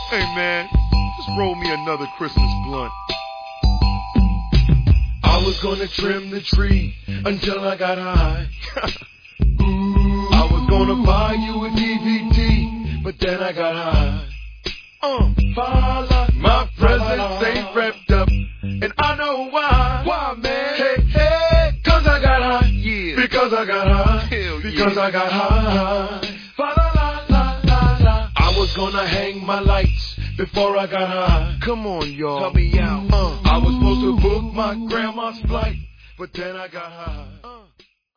Hey man, just roll me another Christmas blunt. I was gonna trim the tree until I got high. I was gonna buy you a DVD, but then I got high. My presents ain't wrapped up, and I know why. Why, man? Hey, cause I got high. Yeah. Because I got high. Hell yeah. Because I got high. I was gonna hang my lights before I got high. Come on, y'all. Help me out. I was supposed to book my grandma's flight, but then I got high.